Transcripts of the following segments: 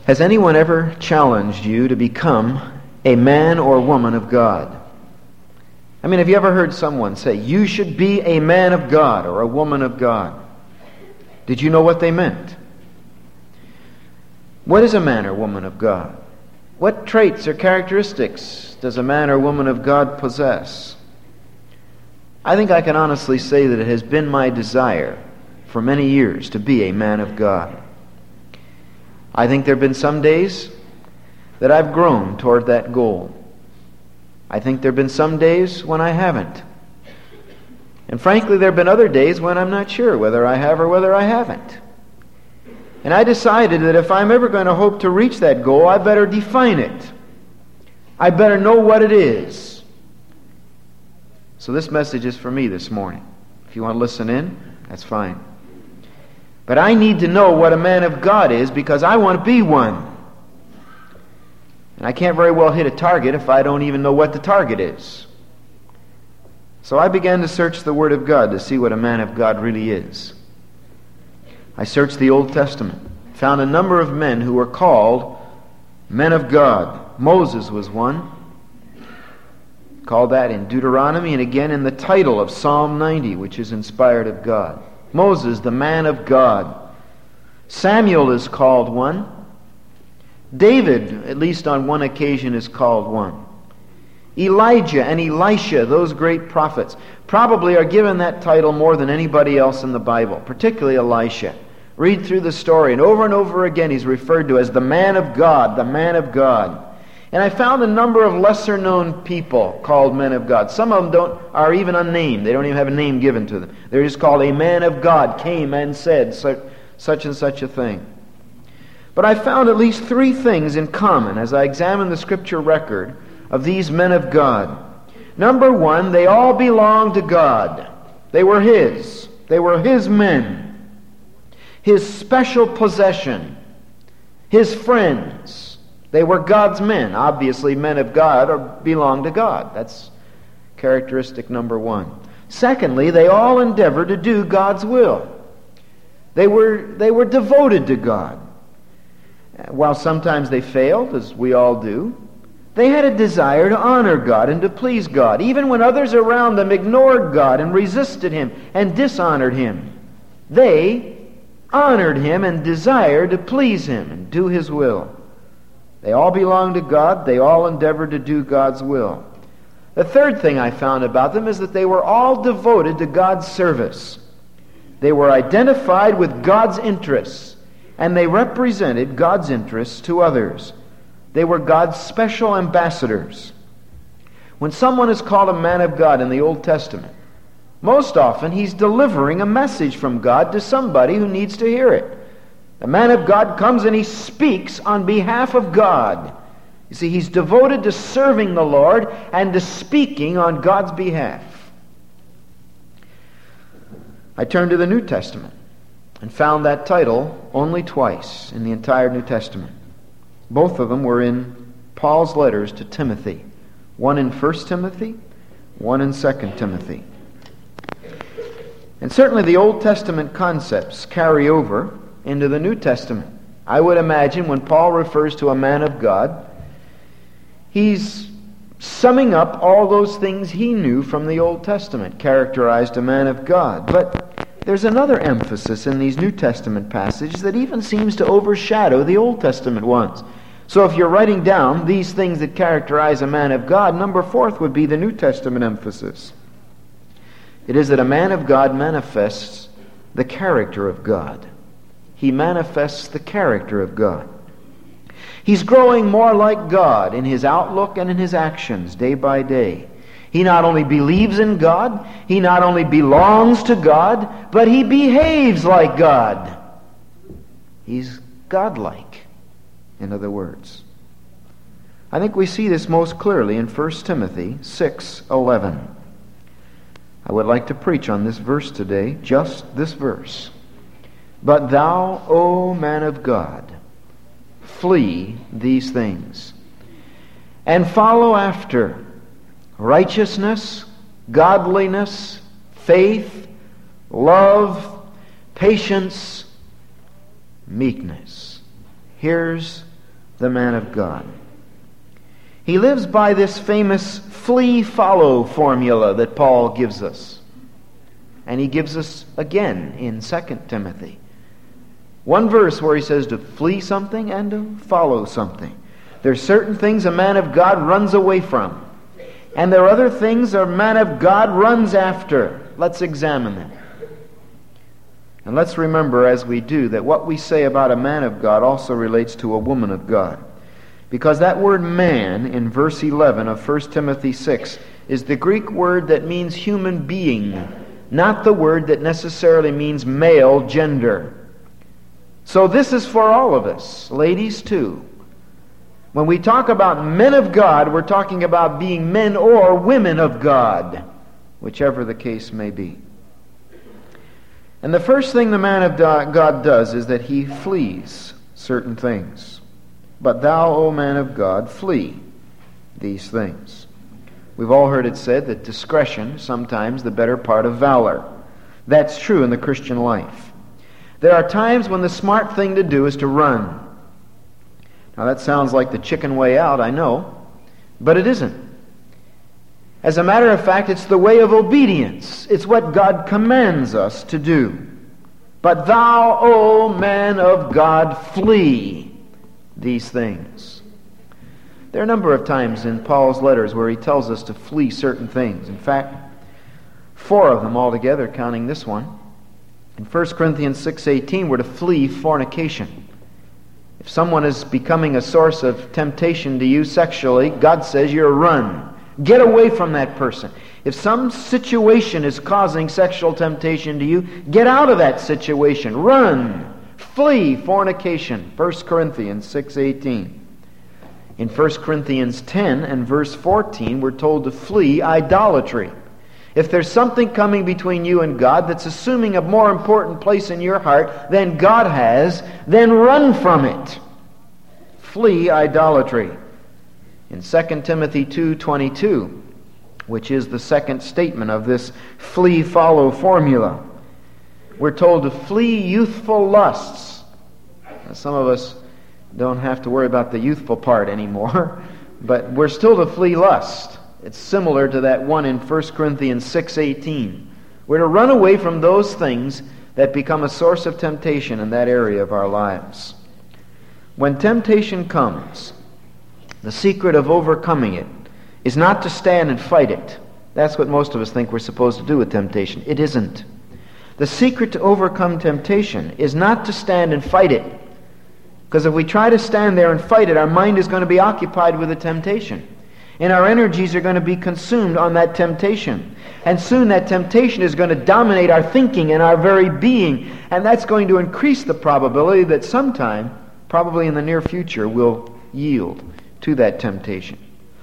Has anyone ever challenged you to become a man or woman of God? I mean, have you ever heard someone say, you should be a man of God or a woman of God? Did you know what they meant? What is a man or woman of God? What traits or characteristics does a man or woman of God possess? I think I can honestly say that it has been my desire for many years to be a man of God. I think there have been some days that I've grown toward that goal. I think there have been some days when I haven't. And frankly, there have been other days when I'm not sure whether I have or whether I haven't. And I decided that if I'm ever going to hope to reach that goal, I better define it. I better know what it is. So this message is for me this morning. If you want to listen in, that's fine. But I need to know what a man of God is because I want to be one. And I can't very well hit a target if I don't even know what the target is. So I began to search the Word of God to see what a man of God really is. I searched the Old Testament, found a number of men who were called men of God. Moses was one. Called that in Deuteronomy and again in the title of Psalm 90, which is inspired of God. Moses, the man of God. Samuel is called one. David, at least on one occasion, is called one. Elijah and Elisha, those great prophets, probably are given that title more than anybody else in the Bible, particularly Elisha. Read through the story, and over again he's referred to as the man of God, the man of God. And I found a number of lesser-known people called men of God. Some of them are even unnamed. They don't even have a name given to them. They're just called a man of God came and said such and such a thing. But I found at least three things in common as I examined the Scripture record of these men of God. Number one, they all belonged to God. They were His. They were His men. His special possession. His friends. They were God's men. Obviously, men of God belong to God. That's characteristic number one. Secondly, they all endeavored to do God's will. They were devoted to God. While sometimes they failed, as we all do, they had a desire to honor God and to please God, even when others around them ignored God and resisted Him and dishonored Him. They honored Him and desired to please Him and do His will. They all belonged to God. They all endeavored to do God's will. The third thing I found about them is that they were all devoted to God's service. They were identified with God's interests, and they represented God's interests to others. They were God's special ambassadors. When someone is called a man of God in the Old Testament, most often he's delivering a message from God to somebody who needs to hear it. The man of God comes and he speaks on behalf of God. You see, he's devoted to serving the Lord and to speaking on God's behalf. I turned to the New Testament and found that title only twice in the entire New Testament. Both of them were in Paul's letters to Timothy. One in 1 Timothy, one in 2 Timothy. And certainly the Old Testament concepts carry over into the New Testament. I would imagine when Paul refers to a man of God, he's summing up all those things he knew from the Old Testament, characterized a man of God. But there's another emphasis in these New Testament passages that even seems to overshadow the Old Testament ones. So if you're writing down these things that characterize a man of God, number 4 would be the New Testament emphasis. It is that a man of God manifests the character of God. He manifests the character of God. He's growing more like God in his outlook and in his actions day by day. He not only believes in God, he not only belongs to God, but he behaves like God. He's godlike, in other words. I think we see this most clearly in 1 Timothy 6:11. I would like to preach on this verse today, just this verse. But thou, O man of God, flee these things, and follow after righteousness, godliness, faith, love, patience, meekness. Here's the man of God. He lives by this famous flee-follow formula that Paul gives us. And he gives us again in 2 Timothy. One verse where he says to flee something and to follow something. There are certain things a man of God runs away from. And there are other things a man of God runs after. Let's examine them. And let's remember as we do that what we say about a man of God also relates to a woman of God. Because that word man in verse 11 of 1 Timothy 6 is the Greek word that means human being, not the word that necessarily means male gender. So this is for all of us, ladies too. When we talk about men of God, we're talking about being men or women of God, whichever the case may be. And the first thing the man of God does is that he flees certain things. But thou, O man of God, flee these things. We've all heard it said that discretion is sometimes the better part of valor. That's true in the Christian life. There are times when the smart thing to do is to run. Now that sounds like the chicken way out, I know, but it isn't. As a matter of fact, it's the way of obedience. It's what God commands us to do. But thou, O man of God, flee these things. There are a number of times in Paul's letters where he tells us to flee certain things. In fact, 4 of them altogether, counting this one. In 1 Corinthians 6:18, we're to flee fornication. If someone is becoming a source of temptation to you sexually, God says you're to run. Get away from that person. If some situation is causing sexual temptation to you, get out of that situation. Run. Flee fornication. 1 Corinthians 6:18. In 1 Corinthians 10 and verse 14, we're told to flee idolatry. If there's something coming between you and God that's assuming a more important place in your heart than God has, then run from it. Flee idolatry. In 2 Timothy 2:22, which is the second statement of this flee-follow formula, we're told to flee youthful lusts. Now, some of us don't have to worry about the youthful part anymore, but we're still to flee lust. It's similar to that one in 1 Corinthians 6:18. We're to run away from those things that become a source of temptation in that area of our lives. When temptation comes, the secret of overcoming it is not to stand and fight it. That's what most of us think we're supposed to do with temptation. It isn't. The secret to overcome temptation is not to stand and fight it. Because if we try to stand there and fight it, our mind is going to be occupied with the temptation. And our energies are going to be consumed on that temptation. And soon that temptation is going to dominate our thinking and our very being. And that's going to increase the probability that sometime, probably in the near future, we'll yield to that temptation.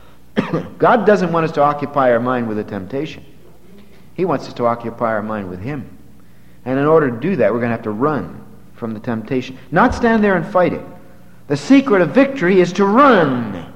God doesn't want us to occupy our mind with a temptation. He wants us to occupy our mind with Him. And in order to do that, we're going to have to run from the temptation. Not stand there and fight it. The secret of victory is to run.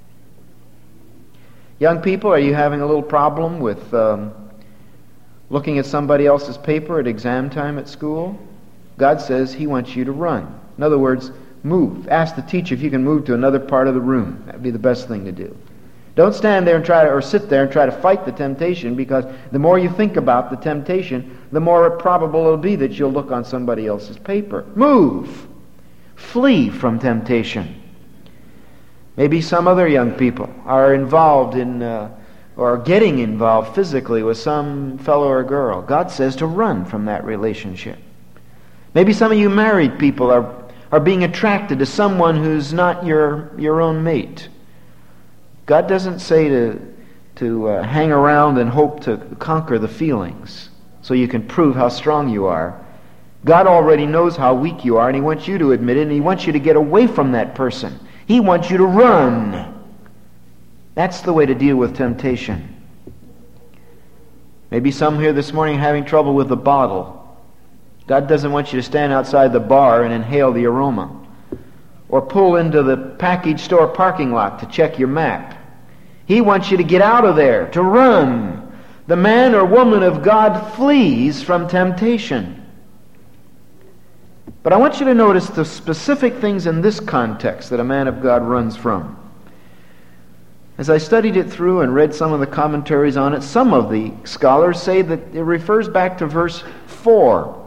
Young people, are you having a little problem with looking at somebody else's paper at exam time at school? God says He wants you to run. In other words, move. Ask the teacher if you can move to another part of the room. That would be the best thing to do. Don't stand there and sit there and try to fight the temptation, because the more you think about the temptation, the more probable it'll be that you'll look on somebody else's paper. Move. Flee from temptation. Maybe some other young people are involved in or getting involved physically with some fellow or girl. God says to run from that relationship. Maybe some of you married people are being attracted to someone who's not your own mate. God doesn't say to hang around and hope to conquer the feelings so you can prove how strong you are. God already knows how weak you are, and He wants you to admit it, and He wants you to get away from that person. He wants you to run. That's the way to deal with temptation. Maybe some here this morning are having trouble with the bottle. God doesn't want you to stand outside the bar and inhale the aroma, or pull into the package store parking lot to check your map. He wants you to get out of there, to run. The man or woman of God flees from temptation. But I want you to notice the specific things in this context that a man of God runs from. As I studied it through and read some of the commentaries on it, some of the scholars say that it refers back to verse 4,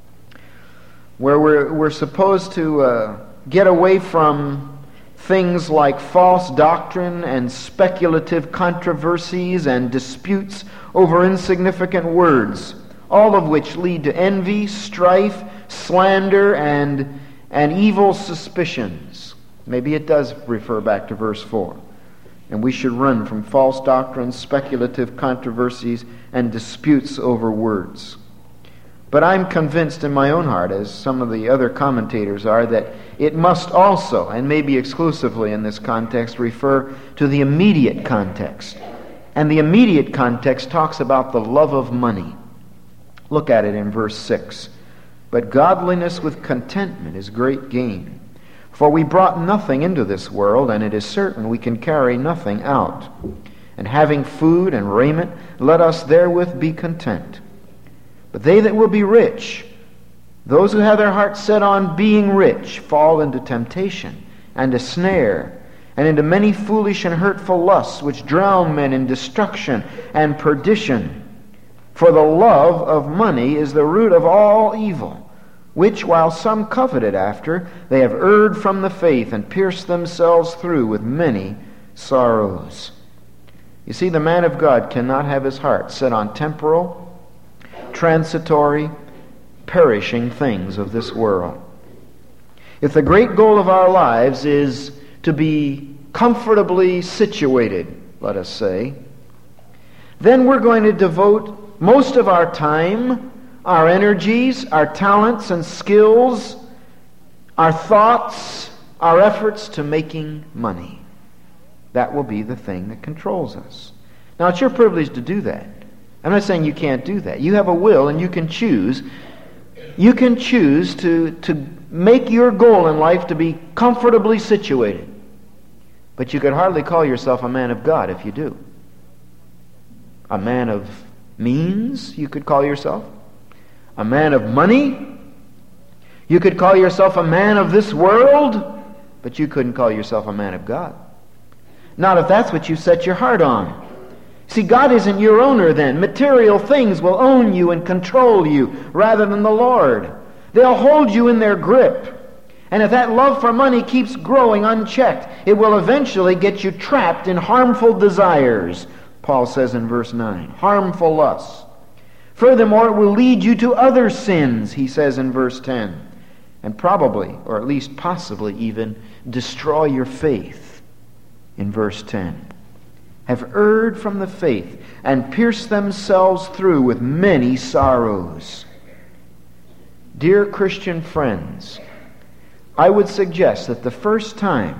where we're supposed to get away from things like false doctrine and speculative controversies and disputes over insignificant words, all of which lead to envy, strife, slander, and evil suspicions. Maybe it does refer back to verse 4. And we should run from false doctrines, speculative controversies, and disputes over words. But I'm convinced in my own heart, as some of the other commentators are, that it must also, and maybe exclusively in this context, refer to the immediate context. And the immediate context talks about the love of money. Look at it in verse 6. But godliness with contentment is great gain. For we brought nothing into this world, and it is certain we can carry nothing out. And having food and raiment, let us therewith be content. But they that will be rich, those who have their hearts set on being rich, fall into temptation and a snare, and into many foolish and hurtful lusts, which drown men in destruction and perdition. For the love of money is the root of all evil, which, while some coveted after, they have erred from the faith and pierced themselves through with many sorrows. You see, the man of God cannot have his heart set on temporal, transitory, perishing things of this world. If the great goal of our lives is to be comfortably situated, let us say, then we're going to devote most of our time, our energies, our talents and skills, our thoughts, our efforts to making money. That will be the thing that controls us. Now, it's your privilege to do that. I'm not saying you can't do that. You have a will and you can choose. You can choose to make your goal in life to be comfortably situated. But you could hardly call yourself a man of God if you do. A man of means, you could call yourself. A man of money. You could call yourself a man of this world, but you couldn't call yourself a man of God. Not if that's what you set your heart on. See, God isn't your owner then. Material things will own you and control you rather than the Lord. They'll hold you in their grip. And if that love for money keeps growing unchecked, it will eventually get you trapped in harmful desires, Paul says in verse 9. Harmful lusts. Furthermore, it will lead you to other sins, he says in verse 10. And probably, or at least possibly even, destroy your faith in verse 10. Have erred from the faith and pierced themselves through with many sorrows. Dear Christian friends, I would suggest that the first time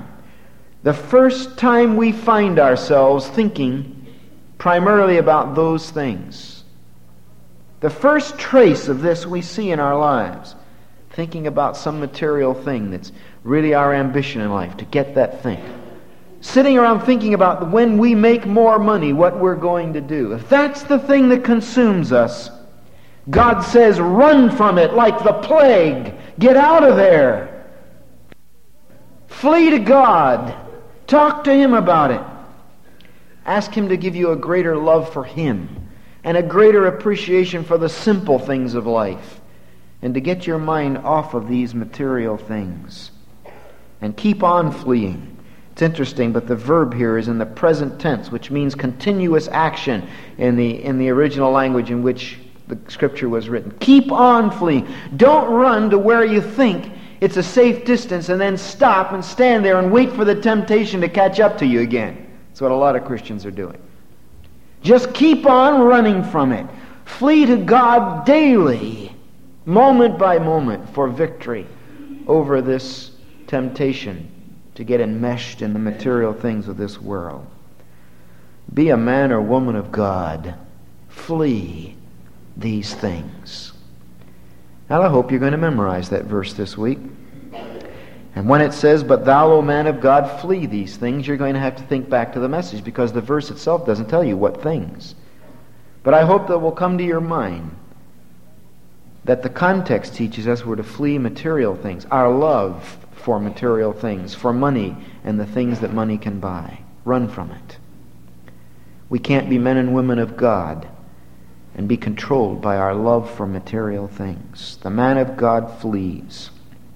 we find ourselves thinking primarily about those things, the first trace of this we see in our lives, thinking about some material thing that's really our ambition in life, to get that thing. Sitting around thinking about when we make more money, what we're going to do. If that's the thing that consumes us, God says, run from it like the plague. Get out of there. Flee to God. Talk to Him about it. Ask Him to give you a greater love for Him and a greater appreciation for the simple things of life, and to get your mind off of these material things. And keep on fleeing. It's interesting, but the verb here is in the present tense, which means continuous action in the original language in which the Scripture was written. Keep on fleeing. Don't run to where you think it's a safe distance and then stop and stand there and wait for the temptation to catch up to you again. That's what a lot of Christians are doing. Just keep on running from it. Flee to God daily, moment by moment, for victory over this temptation to get enmeshed in the material things of this world. Be a man or woman of God. Flee these things. Now, I hope you're going to memorize that verse this week. And when it says, but thou, O man of God, flee these things, you're going to have to think back to the message, because the verse itself doesn't tell you what things. But I hope that will come to your mind that the context teaches us we're to flee material things, our love for material things, for money and the things that money can buy. Run from it. We can't be men and women of God and be controlled by our love for material things. The man of God flees.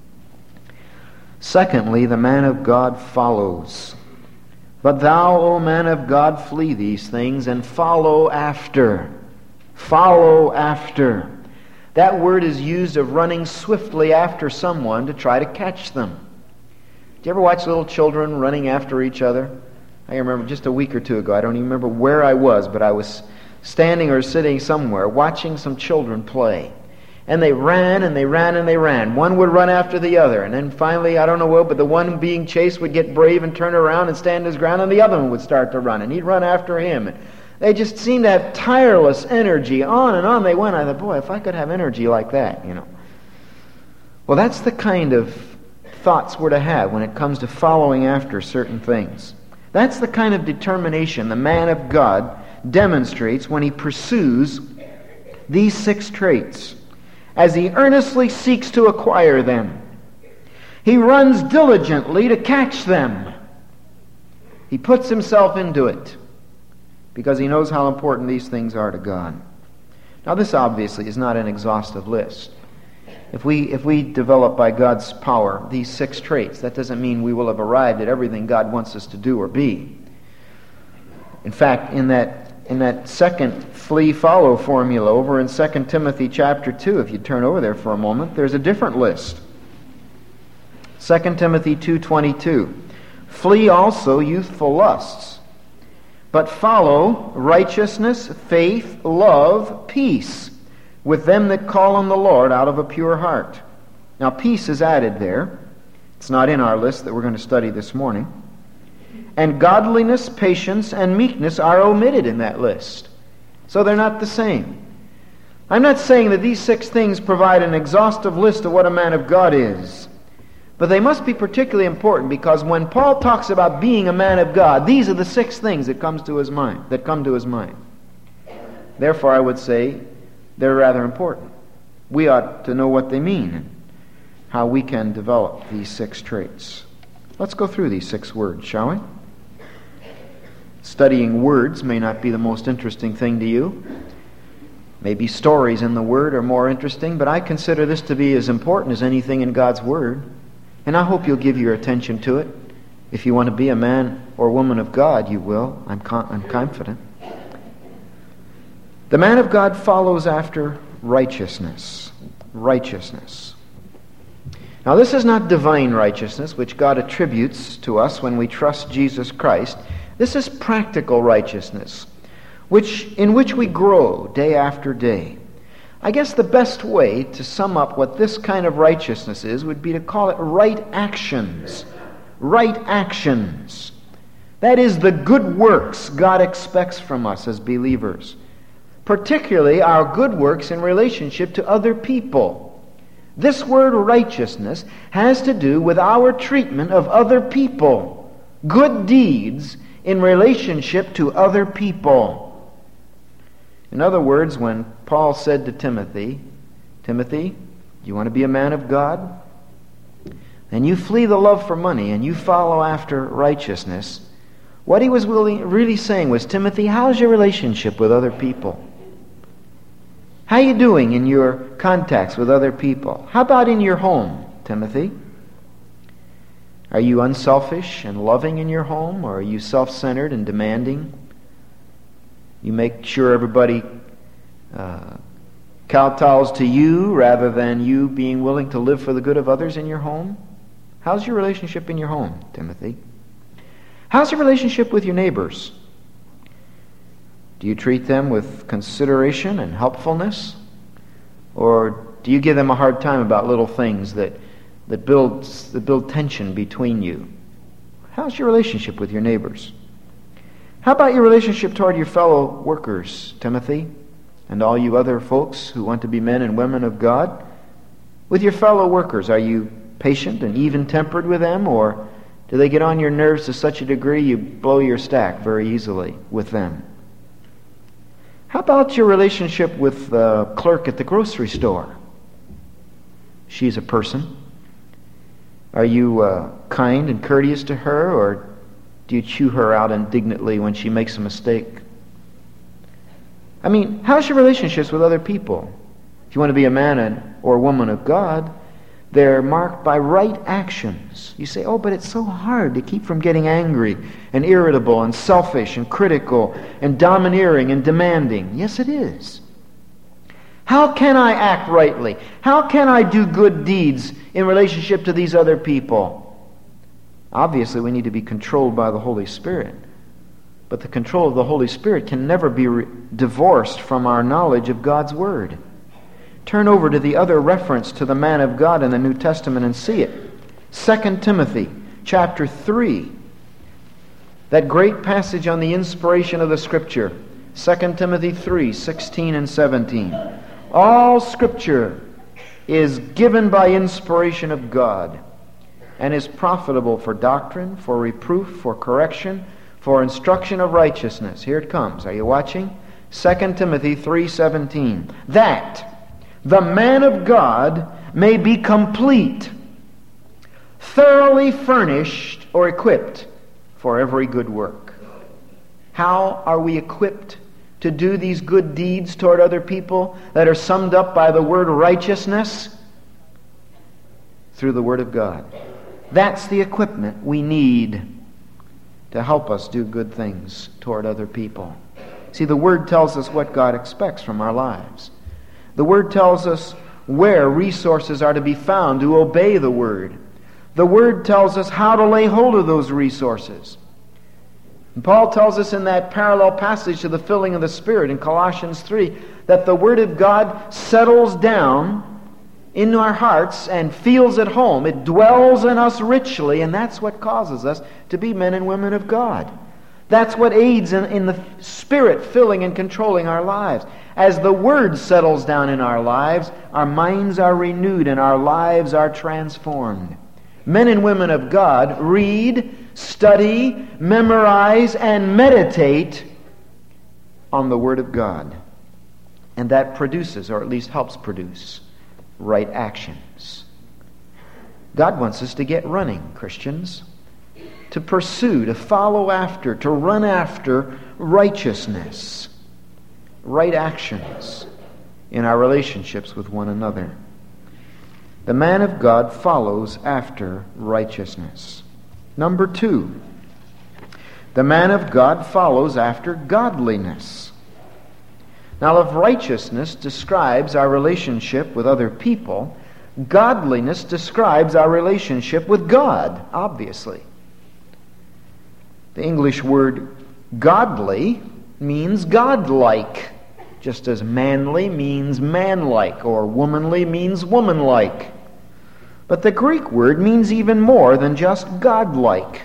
Secondly, the man of God follows. But thou, O man of God, flee these things and follow after. Follow after. That word is used of running swiftly after someone to try to catch them. Do you ever watch little children running after each other? I remember just a week or two ago, I don't even remember where I was, but I was standing or sitting somewhere watching some children play. And they ran and they ran and they ran. One would run after the other. And then finally, I don't know what, but the one being chased would get brave and turn around and stand his ground, and the other one would start to run. And he'd run after him. And they just seemed to have tireless energy. On and on they went. I thought, boy, if I could have energy like that, Well, that's the kind of thoughts we're to have when it comes to following after certain things. That's the kind of determination the man of God demonstrates when he pursues these 6 traits, as he earnestly seeks to acquire them. He runs diligently to catch them. He puts himself into it because he knows how important these things are to God. Now, this obviously is not an exhaustive list. If we develop by God's power these 6 traits, that doesn't mean we will have arrived at everything God wants us to do or be. In fact, in that second flee-follow formula over in 2 Timothy chapter 2, if you turn over there for a moment, there's a different list. 2 Timothy 2:22. Flee also youthful lusts, but follow righteousness, faith, love, peace, with them that call on the Lord out of a pure heart. Now, peace is added there. It's not in our list that we're going to study this morning. And godliness, patience, and meekness are omitted in that list. So they're not the same. I'm not saying that these 6 things provide an exhaustive list of what a man of God is. But they must be particularly important because when Paul talks about being a man of God, these are the 6 things that come to his mind. Therefore, I would say they're rather important. We ought to know what they mean and how we can develop these 6 traits. Let's go through these 6 words, shall we? Studying words may not be the most interesting thing to you. Maybe stories in the Word are more interesting, but I consider this to be as important as anything in God's Word. And I hope you'll give your attention to it. If you want to be a man or woman of God, you will. I'm confident. The man of God follows after righteousness. Righteousness. Now, this is not divine righteousness, which God attributes to us when we trust Jesus Christ. This is practical righteousness, in which we grow day after day. I guess the best way to sum up what this kind of righteousness is would be to call it right actions. Right actions. That is the good works God expects from us as believers. Particularly our good works in relationship to other people. This word righteousness has to do with our treatment of other people. Good deeds in relationship to other people. In other words, when Paul said to Timothy, do you want to be a man of God? Then you flee the love for money and you follow after righteousness. What he was really saying was, Timothy, how's your relationship with other people? How are you doing in your contacts with other people? How about in your home, Timothy? Are you unselfish and loving in your home, or are you self-centered and demanding? You make sure everybody kowtows to you rather than you being willing to live for the good of others in your home? How's your relationship in your home, Timothy? How's your relationship with your neighbors? Do you treat them with consideration and helpfulness? Or do you give them a hard time about little things that build tension between you? How's your relationship with your neighbors? How about your relationship toward your fellow workers, Timothy, and all you other folks who want to be men and women of God? With your fellow workers, are you patient and even-tempered with them, or do they get on your nerves to such a degree you blow your stack very easily with them? How about your relationship with the clerk at the grocery store? She's a person. Are you kind and courteous to her, or do you chew her out indignantly when she makes a mistake? I mean, how's your relationships with other people? If you want to be a man or woman of God, they're marked by right actions. You say, oh, but it's so hard to keep from getting angry and irritable and selfish and critical and domineering and demanding. Yes, it is. How can I act rightly? How can I do good deeds in relationship to these other people? Obviously, we need to be controlled by the Holy Spirit. But the control of the Holy Spirit can never be divorced from our knowledge of God's Word. Turn over to the other reference to the man of God in the New Testament and see it. 2 Timothy chapter 3. That great passage on the inspiration of the Scripture. 2 Timothy 3, 16 and 17. All Scripture is given by inspiration of God and is profitable for doctrine, for reproof, for correction, for instruction of righteousness. Here it comes. Are you watching? 2 Timothy 3:17. That the man of God may be complete, thoroughly furnished or equipped for every good work. How are we equipped to do these good deeds toward other people that are summed up by the word righteousness? Through the Word of God. That's the equipment we need to help us do good things toward other people. See, the Word tells us what God expects from our lives. The Word tells us where resources are to be found to obey the Word. The Word tells us how to lay hold of those resources. And Paul tells us in that parallel passage to the filling of the Spirit in Colossians 3 that the Word of God settles down in our hearts and feels at home. It dwells in us richly, and that's what causes us to be men and women of God. That's what aids in the Spirit filling and controlling our lives. As the Word settles down in our lives, our minds are renewed and our lives are transformed. Men and women of God read, study, memorize, and meditate on the Word of God. And that produces, or at least helps produce, right actions. God wants us to get running, Christians. To pursue, to follow after, to run after righteousness. Right actions in our relationships with one another. The man of God follows after righteousness. Number 2, the man of God follows after godliness. Now, if righteousness describes our relationship with other people, godliness describes our relationship with God, obviously. The English word godly means godlike, just as manly means manlike, or womanly means womanlike. But the Greek word means even more than just godlike.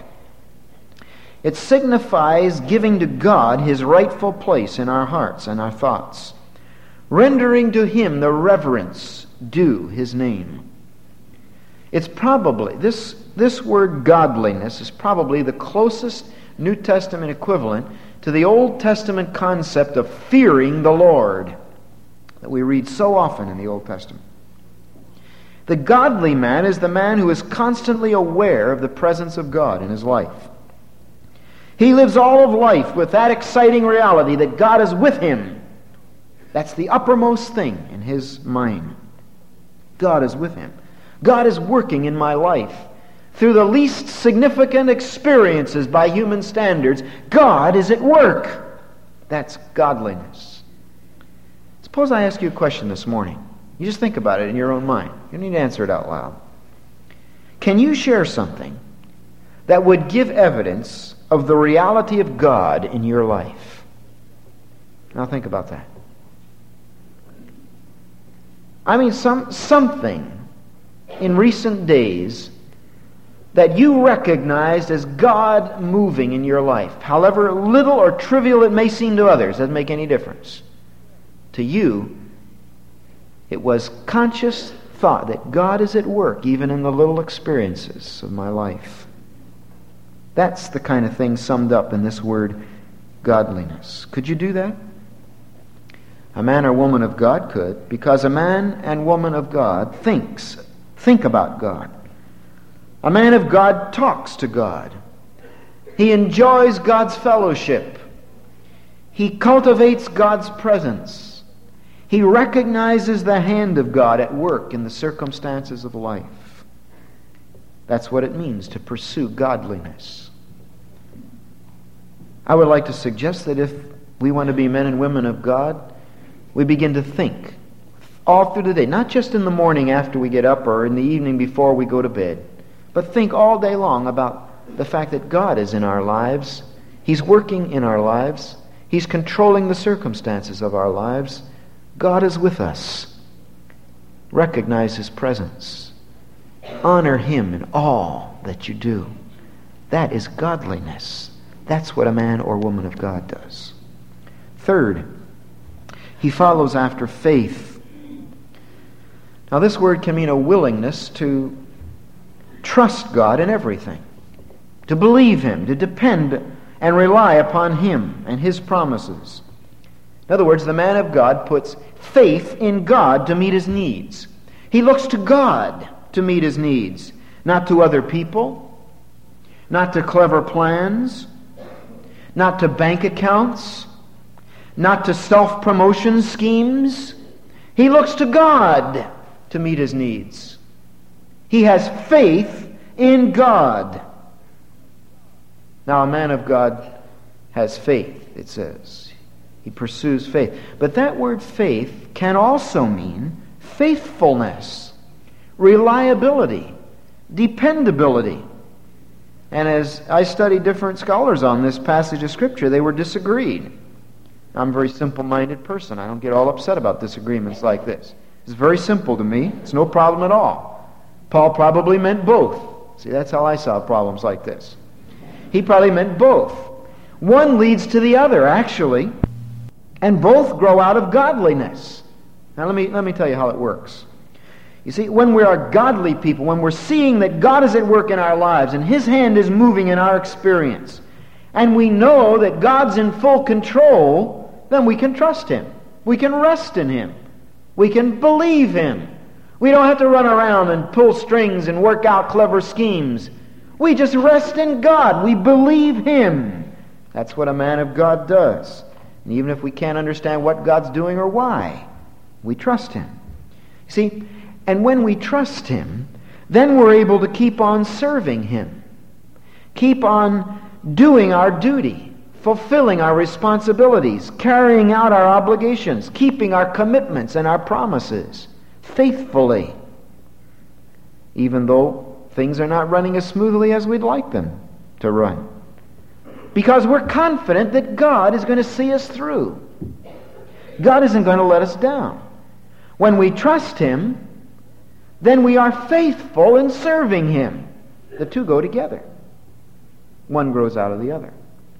It signifies giving to God His rightful place in our hearts and our thoughts, rendering to Him the reverence due His name. It's probably, this word godliness is probably the closest New Testament equivalent to the Old Testament concept of fearing the Lord that we read so often in the Old Testament. The godly man is the man who is constantly aware of the presence of God in his life. He lives all of life with that exciting reality that God is with him. That's the uppermost thing in his mind. God is with him. God is working in my life. Through the least significant experiences by human standards, God is at work. That's godliness. Suppose I ask you a question this morning. You just think about it in your own mind. You don't need to answer it out loud. Can you share something that would give evidence of the reality of God in your life? Now think about that. I mean, something in recent days that you recognized as God moving in your life. However little or trivial it may seem to others, doesn't make any difference. To you, it was conscious thought that God is at work even in the little experiences of my life. That's the kind of thing summed up in this word, godliness. Could you do that? A man or woman of God could, because a man and woman of God thinks think about God. A man of God talks to God. He enjoys God's fellowship. He cultivates God's presence. He recognizes the hand of God at work in the circumstances of life. That's what it means to pursue godliness. I would like to suggest that if we want to be men and women of God, we begin to think all through the day, not just in the morning after we get up or in the evening before we go to bed, but think all day long about the fact that God is in our lives. He's working in our lives. He's controlling the circumstances of our lives. God is with us. Recognize His presence. Honor Him in all that you do. That is godliness. That's what a man or woman of God does. Third, he follows after faith. Now, this word can mean a willingness to trust God in everything, to believe Him, to depend and rely upon Him and His promises. In other words, the man of God puts faith in God to meet his needs. He looks to God to meet his needs, not to other people, not to clever plans, not to bank accounts, not to self-promotion schemes. He looks to God to meet his needs. He has faith in God. Now, a man of God has faith, it says. He pursues faith. But that word faith can also mean faithfulness, reliability, dependability. And as I studied different scholars on this passage of Scripture, they were disagreed. I'm a very simple-minded person. I don't get all upset about disagreements like this. It's very simple to me. It's no problem at all. Paul probably meant both. See, that's how I solve problems like this. He probably meant both. One leads to the other, actually, and both grow out of godliness. Now, let me tell you how it works. You see, when we are godly people, when we're seeing that God is at work in our lives and His hand is moving in our experience, and we know that God's in full control, then we can trust Him. We can rest in Him. We can believe Him. We don't have to run around and pull strings and work out clever schemes. We just rest in God. We believe Him. That's what a man of God does. And even if we can't understand what God's doing or why, we trust Him. See, and when we trust Him, then we're able to keep on serving Him. Keep on doing our duty, fulfilling our responsibilities, carrying out our obligations, keeping our commitments and our promises faithfully, even though things are not running as smoothly as we'd like them to run. Because we're confident that God is going to see us through. God isn't going to let us down. When we trust Him, then we are faithful in serving Him. The two go together. One grows out of the other.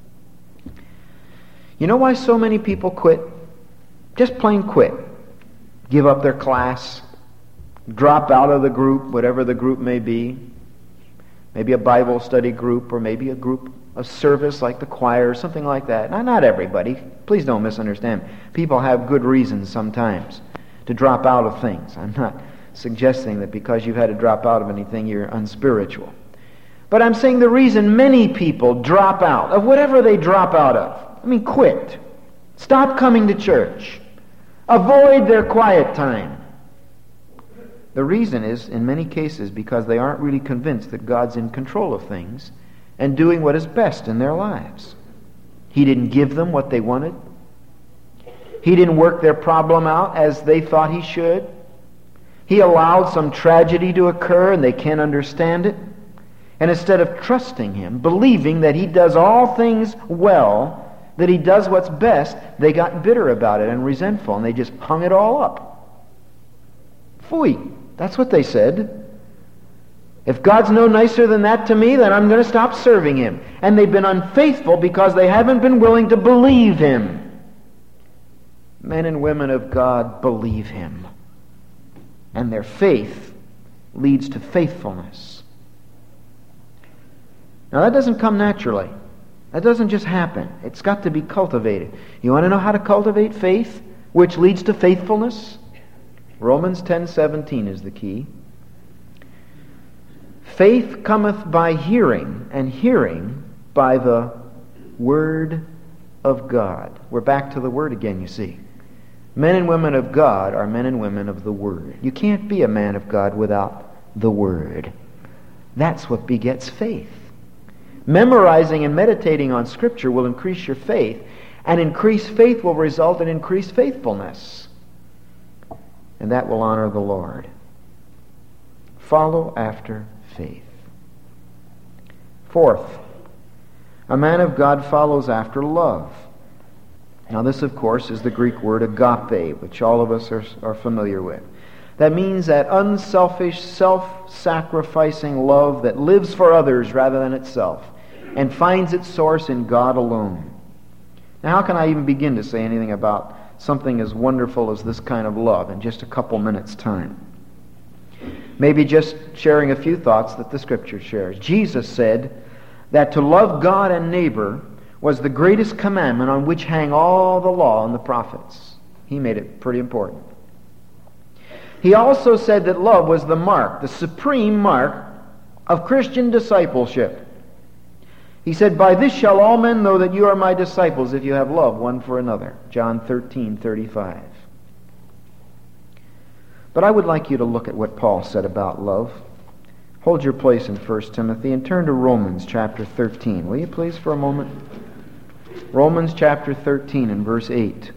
You know why so many people quit? Just plain quit. Give up their class, drop out of the group, whatever the group may be. Maybe a Bible study group, or maybe a group of service like the choir, or something like that. Now, not everybody. Please don't misunderstand. People have good reasons sometimes to drop out of things. I'm not suggesting that because you've had to drop out of anything, you're unspiritual. But I'm saying the reason many people drop out of whatever they drop out of, quit. Stop coming to church. Avoid their quiet time. The reason is, in many cases, because they aren't really convinced that God's in control of things and doing what is best in their lives. He didn't give them what they wanted. He didn't work their problem out as they thought He should. He allowed some tragedy to occur and they can't understand it. And instead of trusting Him, believing that He does all things well, that He does what's best, they got bitter about it and resentful, and they just hung it all up. Phooey. That's what they said. If God's no nicer than that to me, then I'm going to stop serving Him. And they've been unfaithful because they haven't been willing to believe Him. Men and women of God believe Him. And their faith leads to faithfulness. Now that doesn't come naturally. That doesn't just happen. It's got to be cultivated. You want to know how to cultivate faith, which leads to faithfulness? Romans 10:17 is the key. Faith cometh by hearing, and hearing by the Word of God. We're back to the Word again, you see. Men and women of God are men and women of the Word. You can't be a man of God without the Word. That's what begets faith. Memorizing and meditating on Scripture will increase your faith, and increased faith will result in increased faithfulness. And that will honor the Lord. Follow after faith. Fourth, a man of God follows after love. Now this, of course, is the Greek word agape, which all of us are familiar with. That means that unselfish, self-sacrificing love that lives for others rather than itself and finds its source in God alone. Now, how can I even begin to say anything about something as wonderful as this kind of love in just a couple minutes' time? Maybe just sharing a few thoughts that the Scripture shares. Jesus said that to love God and neighbor was the greatest commandment on which hang all the law and the prophets. He made it pretty important. He also said that love was the mark, the supreme mark of Christian discipleship. He said, "By this shall all men know that you are my disciples, if you have love one for another." John 13:35. But I would like you to look at what Paul said about love. Hold your place in 1 Timothy and turn to Romans chapter 13. Will you please for a moment? Romans chapter 13 and verse 8.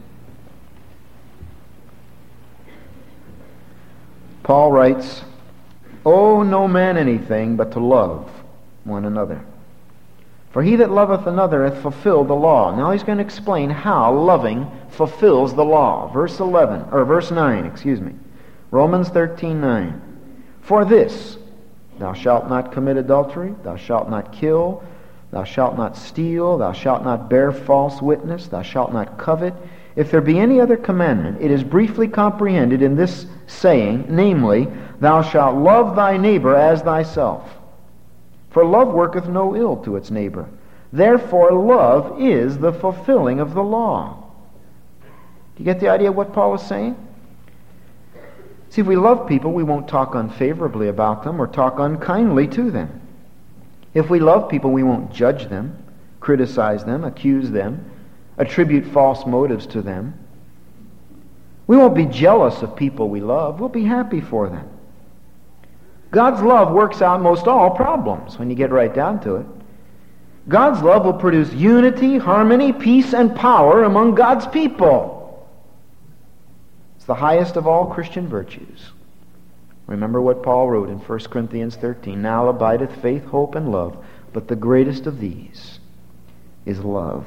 Paul writes, "Owe no man anything but to love one another. For he that loveth another hath fulfilled the law." Now he's going to explain how loving fulfills the law. Verse 9. Romans 13:9. "For this, thou shalt not commit adultery, thou shalt not kill, thou shalt not steal, thou shalt not bear false witness, thou shalt not covet. If there be any other commandment, it is briefly comprehended in this saying, namely, thou shalt love thy neighbor as thyself. For love worketh no ill to its neighbor. Therefore love is the fulfilling of the law." Do you get the idea of what Paul is saying? See, if we love people, we won't talk unfavorably about them or talk unkindly to them. If we love people, we won't judge them, criticize them, accuse them, attribute false motives to them. We won't be jealous of people we love. We'll be happy for them. God's love works out most all problems when you get right down to it. God's love will produce unity, harmony, peace, and power among God's people. It's the highest of all Christian virtues. Remember what Paul wrote in 1 Corinthians 13. "Now abideth faith, hope, and love, but the greatest of these is love."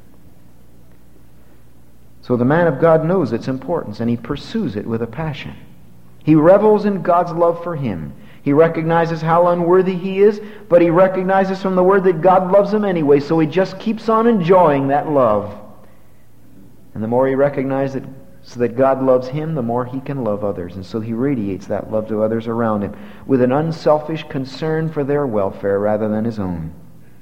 So the man of God knows its importance, and he pursues it with a passion. He revels in God's love for him. He recognizes how unworthy he is, but he recognizes from the Word that God loves him anyway, so he just keeps on enjoying that love. And the more he recognizes that God loves him, the more he can love others. And so he radiates that love to others around him with an unselfish concern for their welfare rather than his own.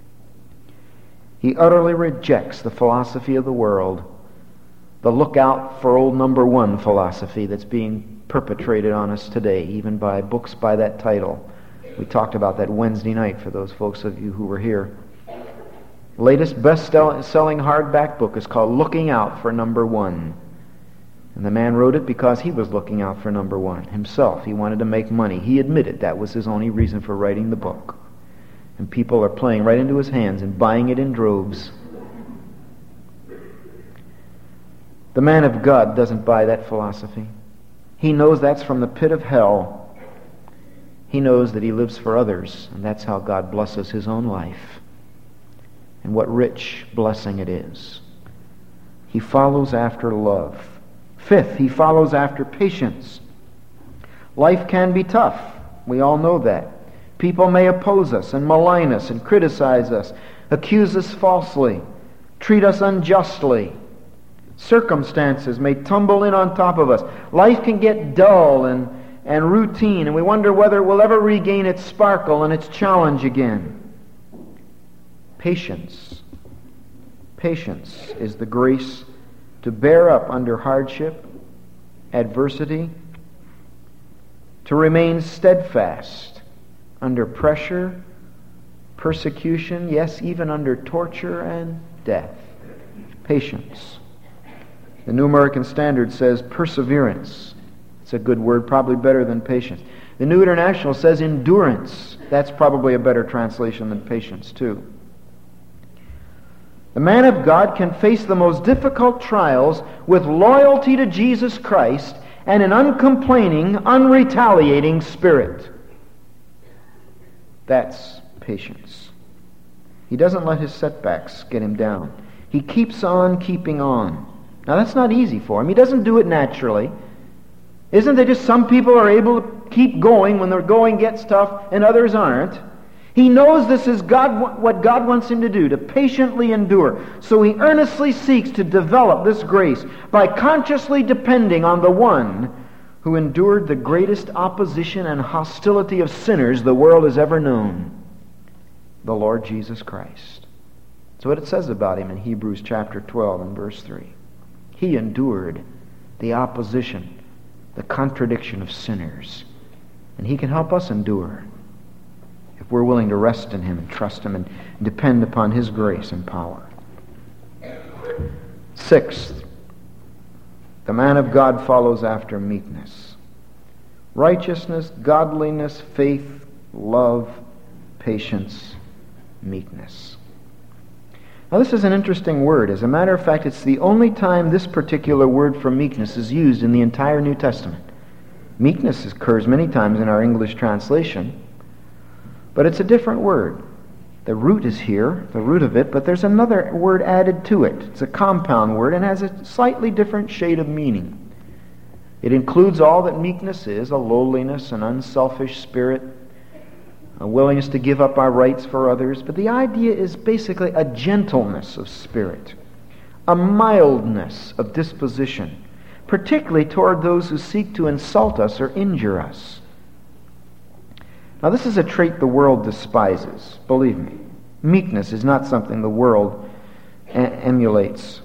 He utterly rejects the philosophy of the world, the look out for old number one philosophy that's being perpetrated on us today, even by books by that title. We talked about that Wednesday night for those folks of you who were here. Latest best-selling hardback book is called Looking Out for Number One. And the man wrote it because he was looking out for number one himself. He wanted to make money. He admitted that was his only reason for writing the book. And people are playing right into his hands and buying it in droves. The man of God doesn't buy that philosophy. He knows that's from the pit of hell. He knows that he lives for others, and that's how God blesses his own life. And what rich blessing it is. He follows after love. Fifth, he follows after patience. Life can be tough. We all know that. People may oppose us and malign us and criticize us, accuse us falsely, treat us unjustly. Circumstances may tumble in on top of us. Life can get dull and routine, and we wonder whether it will ever regain its sparkle and its challenge again. Patience. Patience is the grace to bear up under hardship, adversity, to remain steadfast under pressure, persecution, yes, even under torture and death. Patience. The New American Standard says perseverance. It's a good word, probably better than patience. The New International says endurance. That's probably a better translation than patience, too. The man of God can face the most difficult trials with loyalty to Jesus Christ and an uncomplaining, unretaliating spirit. That's patience. He doesn't let his setbacks get him down. He keeps on keeping on. Now that's not easy for him. He doesn't do it naturally. Isn't there just some people are able to keep going when the going gets tough and others aren't? He knows this is what God wants him to do, to patiently endure. So he earnestly seeks to develop this grace by consciously depending on the one who endured the greatest opposition and hostility of sinners the world has ever known, the Lord Jesus Christ. That's what it says about him in Hebrews chapter 12 and verse 3. He endured the opposition, the contradiction of sinners. And he can help us endure if we're willing to rest in him and trust him and depend upon his grace and power. Sixth, the man of God follows after meekness. Righteousness, godliness, faith, love, patience, meekness. Now this is an interesting word. As a matter of fact, it's the only time this particular word for meekness is used in the entire New Testament. Meekness occurs many times in our English translation, but it's a different word. The root is here, the root of it, but there's another word added to it. It's a compound word and has a slightly different shade of meaning. It includes all that meekness is, a lowliness, an unselfish spirit, a willingness to give up our rights for others, but the idea is basically a gentleness of spirit, a mildness of disposition, particularly toward those who seek to insult us or injure us. Now this is a trait the world despises, believe me. Meekness is not something the world emulates.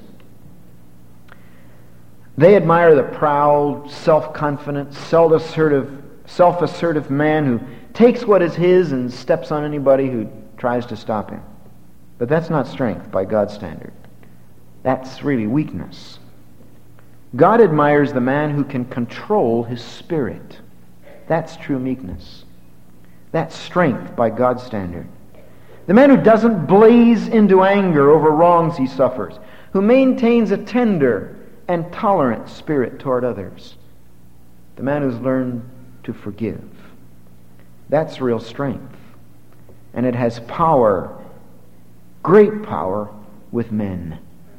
They admire the proud, self-confident, self-assertive man who takes what is his and steps on anybody who tries to stop him. But that's not strength by God's standard. That's really weakness. God admires the man who can control his spirit. That's true meekness. That's strength by God's standard. The man who doesn't blaze into anger over wrongs he suffers, who maintains a tender and tolerant spirit toward others. The man who's learned to forgive. That's real strength. And it has power, great power, with men.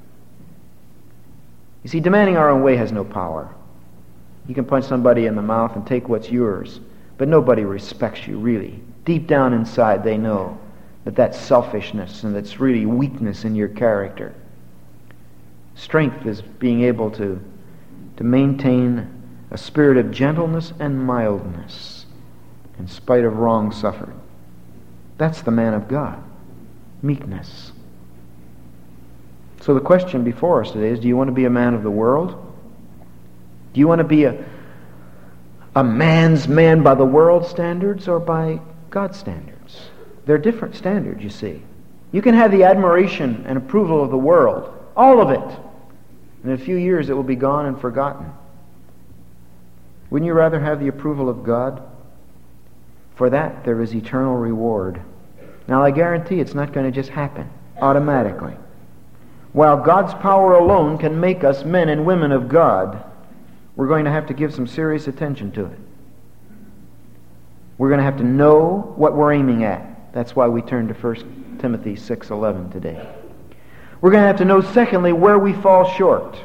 You see, demanding our own way has no power. You can punch somebody in the mouth and take what's yours, but nobody respects you, really. Deep down inside, they know that that's selfishness and that's really weakness in your character. Strength is being able to maintain a spirit of gentleness and mildness in spite of wrong suffered. That's the man of God. Meekness. So the question before us today is, do you want to be a man of the world? Do you want to be a man's man by the world's standards or by God's standards? They're different standards, you see. You can have the admiration and approval of the world, all of it. In a few years it will be gone and forgotten. Wouldn't you rather have the approval of God? For that there is eternal reward. Now I guarantee it's not going to just happen automatically. While God's power alone can make us men and women of God, we're going to have to give some serious attention to it. We're going to have to know what we're aiming at. That's why we turn to 1 Timothy 6:11 today. We're going to have to know, secondly, where we fall short.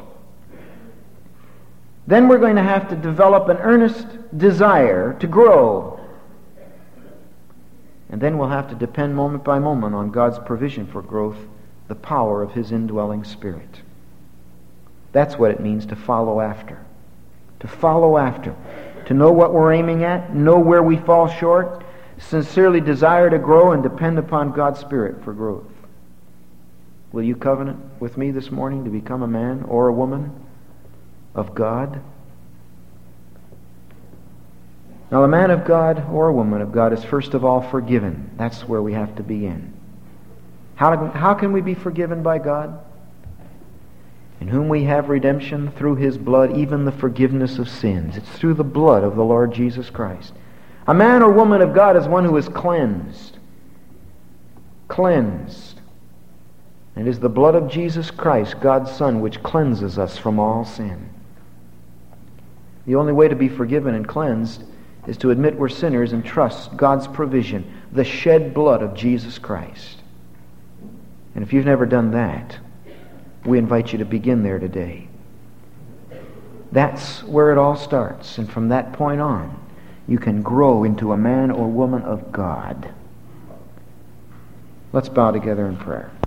Then we're going to have to develop an earnest desire to grow. And then we'll have to depend moment by moment on God's provision for growth, the power of His indwelling Spirit. That's what it means to follow after. To follow after. To know what we're aiming at, know where we fall short, sincerely desire to grow, and depend upon God's Spirit for growth. Will you covenant with me this morning to become a man or a woman of God? Now, a man of God or a woman of God is first of all forgiven. That's where we have to begin. How can we be forgiven by God? In whom we have redemption through His blood, even the forgiveness of sins. It's through the blood of the Lord Jesus Christ. A man or woman of God is one who is cleansed. Cleansed. It is the blood of Jesus Christ, God's Son, which cleanses us from all sin. The only way to be forgiven and cleansed is to admit we're sinners and trust God's provision, the shed blood of Jesus Christ. And if you've never done that, we invite you to begin there today. That's where it all starts. And from that point on, you can grow into a man or woman of God. Let's bow together in prayer.